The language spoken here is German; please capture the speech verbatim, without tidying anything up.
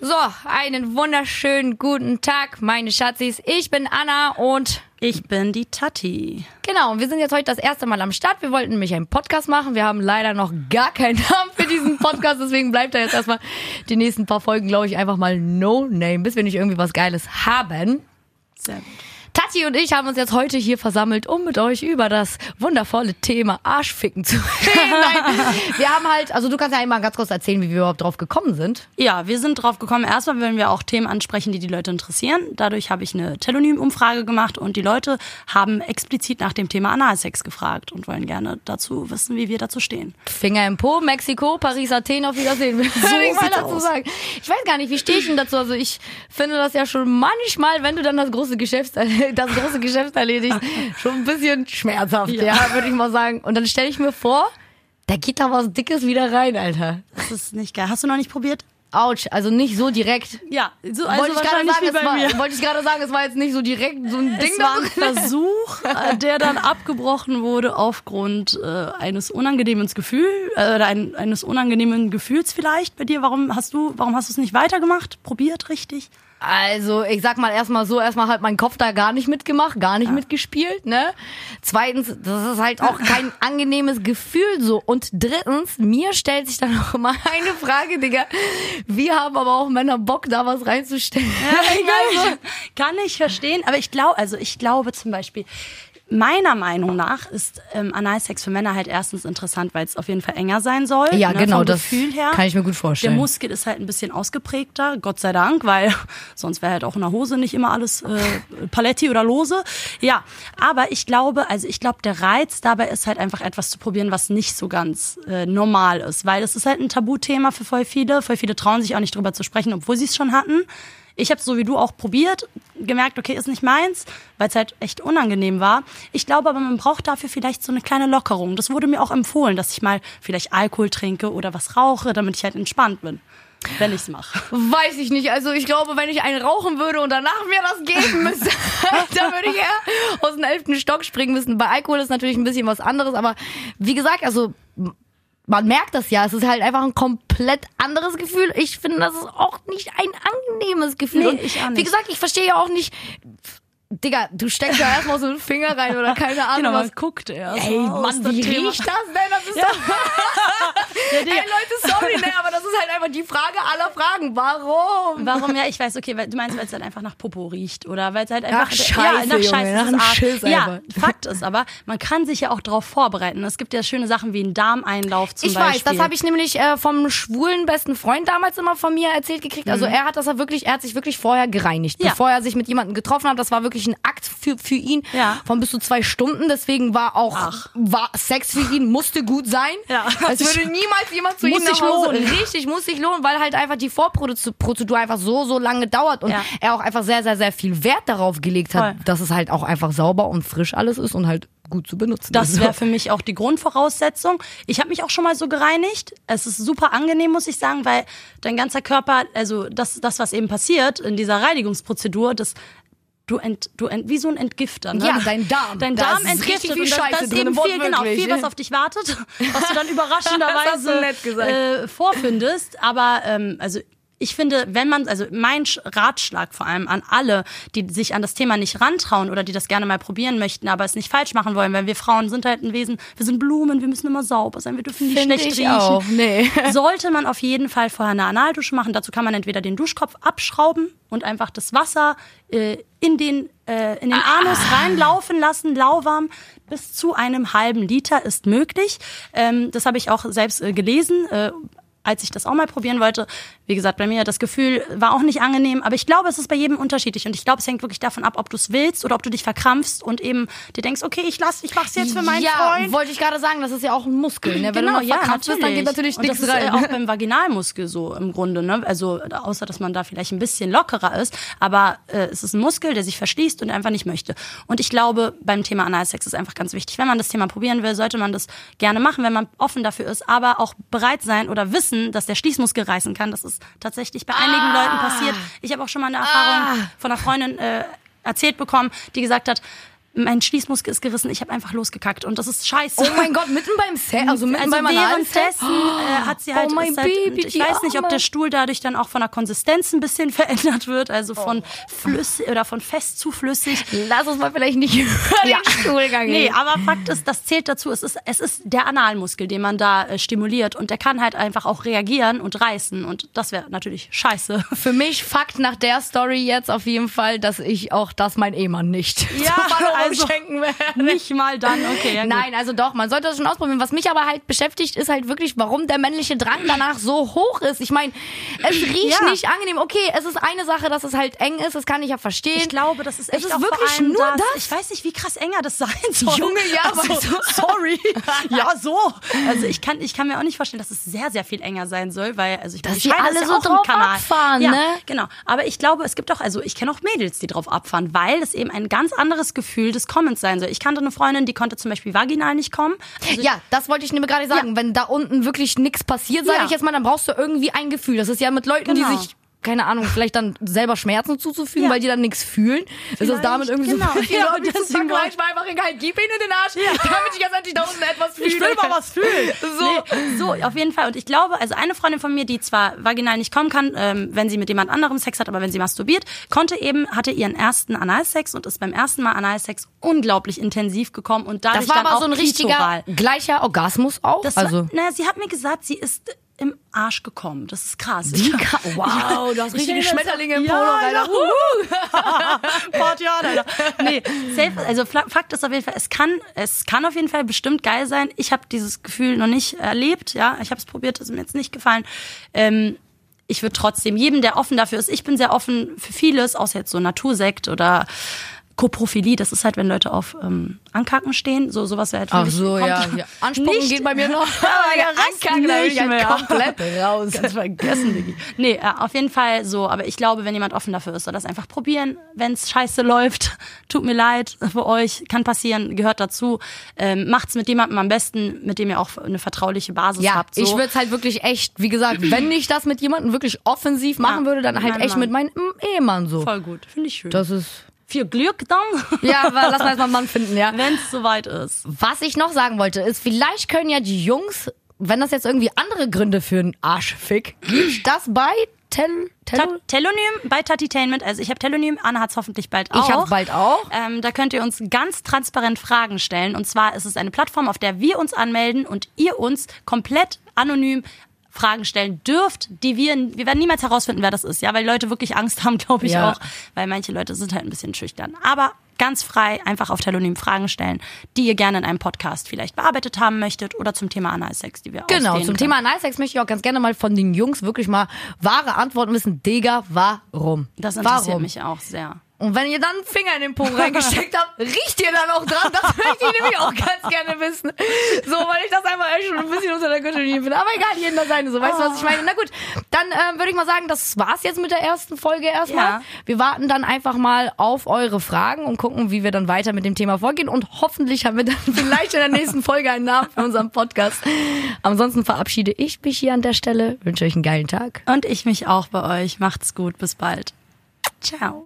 So, einen wunderschönen guten Tag, meine Schatzis. Ich bin Anna und ich bin die Tati. Genau, wir sind jetzt heute das erste Mal am Start. Wir wollten nämlich einen Podcast machen. Wir haben leider noch gar keinen Namen für diesen Podcast, deswegen bleibt da jetzt erstmal die nächsten paar Folgen, glaube ich, einfach mal No Name, bis wir nicht irgendwie was Geiles haben. Sehr gut. Tati und ich haben uns jetzt heute hier versammelt, um mit euch über das wundervolle Thema Arschficken zu reden. Nein, wir haben halt, also du kannst ja einmal ganz kurz erzählen, wie wir überhaupt drauf gekommen sind. Ja, wir sind drauf gekommen. Erstmal wollen wir auch Themen ansprechen, die die Leute interessieren. Dadurch habe ich eine Telonym-Umfrage gemacht und die Leute haben explizit nach dem Thema Analsex gefragt und wollen gerne dazu wissen, wie wir dazu stehen. Finger im Po, Mexiko, Paris, Athen, auf Wiedersehen. So ich mal dazu sagen. Ich weiß gar nicht, wie stehe ich denn dazu? Also ich finde das ja schon manchmal, wenn du dann das große Geschäft das große Geschäft erledigt, schon ein bisschen schmerzhaft, ja, ja würde ich mal sagen. Und dann stelle ich mir vor, da geht da was Dickes wieder rein, Alter. Das ist nicht geil. Hast du noch nicht probiert? Autsch, also nicht so direkt. Ja, so, also wollte ich gerade sagen, wie bei war, mir. wollte ich gerade sagen, es war jetzt nicht so direkt so ein Ding. Es war ein Versuch, der dann abgebrochen wurde aufgrund äh, eines unangenehmen Gefühls äh, oder ein, eines unangenehmen Gefühls vielleicht bei dir. Warum hast du, warum hast du es nicht weitergemacht? Probiert richtig? Also, ich sag mal erstmal so, erstmal hat mein Kopf da gar nicht mitgemacht, gar nicht ja. mitgespielt, ne? Zweitens, das ist halt auch kein angenehmes Gefühl so. Und drittens, mir stellt sich dann auch immer eine Frage, Digga. Wie haben aber auch Männer Bock, da was reinzustellen? Ja, also, kann ich verstehen, aber ich glaube, also ich glaube zum Beispiel, meiner Meinung nach ist ähm, Analsex für Männer halt erstens interessant, weil es auf jeden Fall enger sein soll. Ja, ne, genau, vom das Gefühl her. Kann ich mir gut vorstellen. Der Muskel ist halt ein bisschen ausgeprägter, Gott sei Dank, weil sonst wäre halt auch in der Hose nicht immer alles äh, Paletti oder lose. Ja, aber ich glaube, also ich glaube, der Reiz dabei ist halt einfach etwas zu probieren, was nicht so ganz äh, normal ist, weil es ist halt ein Tabuthema für voll viele. Voll viele trauen sich auch nicht drüber zu sprechen, obwohl sie es schon hatten. Ich habe es so wie du auch probiert, gemerkt, okay, ist nicht meins, weil es halt echt unangenehm war. Ich glaube aber, man braucht dafür vielleicht so eine kleine Lockerung. Das wurde mir auch empfohlen, dass ich mal vielleicht Alkohol trinke oder was rauche, damit ich halt entspannt bin, wenn ich's mache. Weiß ich nicht. Also ich glaube, wenn ich einen rauchen würde und danach mir das geben müsste, dann würde ich eher aus dem elften Stock springen müssen. Bei Alkohol ist natürlich ein bisschen was anderes, aber wie gesagt, also man merkt das ja, es ist halt einfach ein komplett anderes Gefühl. Ich finde, das ist auch nicht ein angenehmes Gefühl. Nee, und ich auch nicht. Wie gesagt, ich verstehe ja auch nicht, Digga, du steckst ja erstmal so einen Finger rein oder keine Ahnung genau, was. Guckt er. Ey, Mann, wie Thema. riecht das denn? Das ist ja. doch... ja, Ey, Leute, sorry, ne, aber das ist halt einfach die Frage aller Fragen. Warum? Warum? Ja, ich weiß, okay, weil du meinst, weil es halt einfach nach Popo riecht oder weil es halt einfach... Nach Scheiße, ja, nach Scheiße, Junge, nach einem Schiss Ja, einfach. Fakt ist aber, man kann sich ja auch darauf vorbereiten. Es gibt ja schöne Sachen wie einen Darmeinlauf zum ich Beispiel. Ich weiß, das habe ich nämlich äh, vom schwulen besten Freund damals immer von mir erzählt gekriegt. Also mhm. er hat das ja wirklich, er hat sich wirklich vorher gereinigt, ja. bevor er sich mit jemandem getroffen hat. Das war wirklich ein Akt für, für ihn ja. von bis zu zwei Stunden. Deswegen war auch Ach. war Sex für ihn, musste gut sein. Ja. Es würde niemals jemand zu ihm nach Hause. Richtig, muss sich lohnen, weil halt einfach die Vorprozedur einfach so, so lange dauert und ja. er auch einfach sehr, sehr, sehr viel Wert darauf gelegt hat, Voll. dass es halt auch einfach sauber und frisch alles ist und halt gut zu benutzen. Das wäre für mich auch die Grundvoraussetzung. Ich habe mich auch schon mal so gereinigt. Es ist super angenehm, muss ich sagen, weil dein ganzer Körper, also das, das was eben passiert in dieser Reinigungsprozedur, das Du ent, du ent, wie so ein Entgifter, ne? Ja, dein Darm. Dein da Darm ist entgiftet viel und das, Scheiße das ist drin, eben viel, genau, viel, was ja. auf dich wartet, was du dann überraschenderweise äh, vorfindest. Aber ähm, also ich finde, wenn man, also mein Ratschlag vor allem an alle, die sich an das Thema nicht rantrauen oder die das gerne mal probieren möchten, aber es nicht falsch machen wollen, weil wir Frauen sind halt ein Wesen, wir sind Blumen, wir müssen immer sauber sein, wir dürfen nicht Find schlecht ich riechen. Auch. Nee. Sollte man auf jeden Fall vorher eine Analdusche machen. Dazu kann man entweder den Duschkopf abschrauben und einfach das Wasser äh, in den äh, in den ah. Anus reinlaufen lassen, lauwarm. Bis zu einem halben Liter ist möglich. Ähm, das habe ich auch selbst äh, gelesen. Äh, als ich das auch mal probieren wollte. Wie gesagt, bei mir das Gefühl war auch nicht angenehm, aber ich glaube, es ist bei jedem unterschiedlich und ich glaube, es hängt wirklich davon ab, ob du es willst oder ob du dich verkrampfst und eben dir denkst, okay, ich lass, ich mach's jetzt für meinen ja, Freund. Ja, wollte ich gerade sagen, das ist ja auch ein Muskel, ne? Wenn genau, du mal verkrampft ja, bist, dann geht natürlich und nichts das ist rein. Äh, auch beim Vaginalmuskel so im Grunde, ne? Also außer, dass man da vielleicht ein bisschen lockerer ist, aber äh, es ist ein Muskel, der sich verschließt und einfach nicht möchte. Und ich glaube, beim Thema Analsex ist einfach ganz wichtig, wenn man das Thema probieren will, sollte man das gerne machen, wenn man offen dafür ist, aber auch bereit sein oder wissen, dass der Schließmuskel reißen kann. Das ist tatsächlich bei einigen ah. Leuten passiert. Ich habe auch schon mal eine Erfahrung ah. von einer Freundin äh, erzählt bekommen, die gesagt hat, mein Schließmuskel ist gerissen, ich habe einfach losgekackt und das ist scheiße. Oh mein Gott, mitten beim Sex, also mitten also beim Analsex? währenddessen äh, hat sie halt, Oh mein ist halt Baby, ich die weiß nicht, ob Arme. der Stuhl dadurch dann auch von der Konsistenz ein bisschen verändert wird, also von flüssig oder von fest zu flüssig. Lass uns mal vielleicht nicht über Ja. den Stuhlgang Nee, reden. aber Fakt ist, das zählt dazu. Es ist, es ist der Analmuskel, den man da äh, stimuliert und der kann halt einfach auch reagieren und reißen und das wäre natürlich scheiße. Für mich Fakt nach der Story jetzt auf jeden Fall, dass ich auch das mein Ehemann nicht Ja, zur Verlobung also schenken werde. Nicht mal dann, okay. Ja, gut. Nein, also doch, man sollte das schon ausprobieren. Was mich aber halt beschäftigt, ist halt wirklich, warum der männliche Drang danach so hoch ist. Ich meine, es riecht Ja. nicht angenehm. Okay, es ist eine Sache, dass es halt eng ist, das kann ich ja verstehen. Ich glaube, das ist Es echt ist auch wirklich vor allem nur das. das? Ich weiß nicht, wie krass enger das sein soll. Junge, ja, also, weißt du. sorry. Ja, so. Also ich kann, ich kann mir auch nicht vorstellen, dass es sehr, sehr viel enger sein soll, weil also ich Dass meine, die Scheide alle ist ja so auch ein drauf Kanal. abfahren, ja, ne? Genau. Aber ich glaube, es gibt auch, also ich kenne auch Mädels, die drauf abfahren, weil es eben ein ganz anderes Gefühl des Kommens sein soll. Ich kannte eine Freundin, die konnte zum Beispiel vaginal nicht kommen. Also Ja, das wollte ich nämlich gerade sagen. Ja. Wenn da unten wirklich nichts passiert, sage Ja. ich jetzt mal, dann brauchst du irgendwie ein Gefühl. Das ist ja mit Leuten, Genau. die sich, keine Ahnung, vielleicht dann selber Schmerzen zuzufügen, Ja. weil die dann nichts fühlen. Ist das damit irgendwie genau. so, Ja, ja, und deswegen deswegen war ich mal einfach egal, gib ihn in den Arsch, damit ich jetzt endlich da unten etwas fühle. Ich will mal was fühlen. So. Nee, so, auf jeden Fall. Und ich glaube, also eine Freundin von mir, die zwar vaginal nicht kommen kann, ähm, wenn sie mit jemand anderem Sex hat, aber wenn sie masturbiert, konnte eben, hatte ihren ersten Analsex und ist beim ersten Mal Analsex unglaublich intensiv gekommen und dadurch Das war dann aber auch so ein richtiger, klitoral. gleicher Orgasmus auch. Das also. war, naja, sie hat mir gesagt, sie ist im Arsch gekommen. Das ist krass. Die Ich- Ka- wow, du hast Ich richtige stell mir das- Schmetterlinge im Ja, Polo, Alter. ja. Party on, Alter. Nee, safe, also Fla- Fakt ist auf jeden Fall, es kann, es kann auf jeden Fall bestimmt geil sein. Ich habe dieses Gefühl noch nicht erlebt, ja. Ich habe es probiert, ist mir jetzt nicht gefallen. Ähm, ich würde trotzdem jedem, der offen dafür ist, ich bin sehr offen für vieles, außer jetzt so Natursekt oder Koprophilie, das ist halt, wenn Leute auf ähm, Ankacken stehen, so sowas wäre halt für Ach mich- so, kommt ja, ja. Anspucken nicht- geht bei mir noch. Aber der Rest Ankacken, da bin ich nicht halt mehr. komplett raus. Ganz vergessen, Diggi. Nee, äh, auf jeden Fall so. Aber ich glaube, wenn jemand offen dafür ist, soll das einfach probieren. Wenn es scheiße läuft, tut mir leid für euch, kann passieren, gehört dazu. Ähm, macht's mit jemandem am besten, mit dem ihr auch eine vertrauliche Basis Ja, habt. So. ich würde es halt wirklich echt, wie gesagt, wenn ich das mit jemandem wirklich offensiv machen Ja, würde, dann halt mein echt Mann. mit meinem Ehemann so. Voll gut, finde ich schön. Das ist, Viel Glück dann, ja, aber lass mal erstmal einen Mann finden, ja. wenn es soweit ist. Was ich noch sagen wollte, ist, vielleicht können ja die Jungs, wenn das jetzt irgendwie andere Gründe für einen Arschfick gibt, das bei Tel, Ta Tel Telonym bei Tatitainment, also ich habe Telonym, Anna hat's hoffentlich bald auch. Ich hab's bald auch. Ähm, da könnt ihr uns ganz transparent Fragen stellen. Und zwar ist es eine Plattform, auf der wir uns anmelden und ihr uns komplett anonym Fragen stellen dürft, die wir, wir werden niemals herausfinden, wer das ist, ja, weil Leute wirklich Angst haben, glaube ich Ja. auch, weil manche Leute sind halt ein bisschen schüchtern. Aber ganz frei einfach auf Telonym Fragen stellen, die ihr gerne in einem Podcast vielleicht bearbeitet haben möchtet oder zum Thema Analsex, die wir Genau, ausdehnen zum können. Thema Analsex möchte ich auch ganz gerne mal von den Jungs wirklich mal wahre Antworten wissen. Digga, warum? Das interessiert warum? mich auch sehr. Und wenn ihr dann einen Finger in den Po reingesteckt habt, riecht ihr dann auch dran? Das möchte ich nämlich auch ganz gerne wissen. So, weil ich das einfach echt schon ein bisschen unter der Gürtellinie finde. Aber egal, jedem das seine. So, weißt du, was ich meine? Na gut, dann ähm, würde ich mal sagen, das war's jetzt mit der ersten Folge erstmal. Ja. Wir warten dann einfach mal auf eure Fragen und gucken, wie wir dann weiter mit dem Thema vorgehen. Und hoffentlich haben wir dann vielleicht in der nächsten Folge einen Namen für unseren Podcast. Ansonsten verabschiede ich mich hier an der Stelle. Wünsche euch einen geilen Tag. Und ich mich auch bei euch. Macht's gut, bis bald. Ciao.